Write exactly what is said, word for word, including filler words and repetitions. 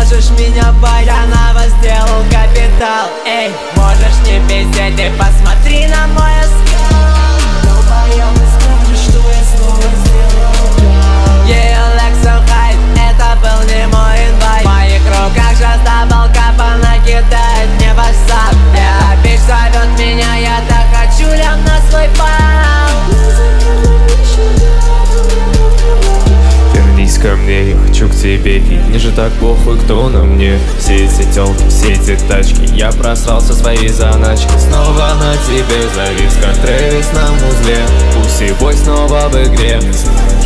можешь меня бать, я на вас сделал капитал. Эй, можешь не пиздеть, ты посмотри на мой эскал. Долбоёб, ты скажешь, что я снова сделал. Yeah, Alexa Hyde, это был не мой инвайт. В моих руках сейчас даблкапа накидает мне васап. Эта bitch зовет меня, я так хочу лям на свой бал. Вернись ко мне, я хочу к тебе, и мне же так похуй, кто на мне. Все эти тёлки, все эти тачки, я просрался своей заначкой. Снова на тебе завис, как Трэвис на музле. Пусть бой снова в игре.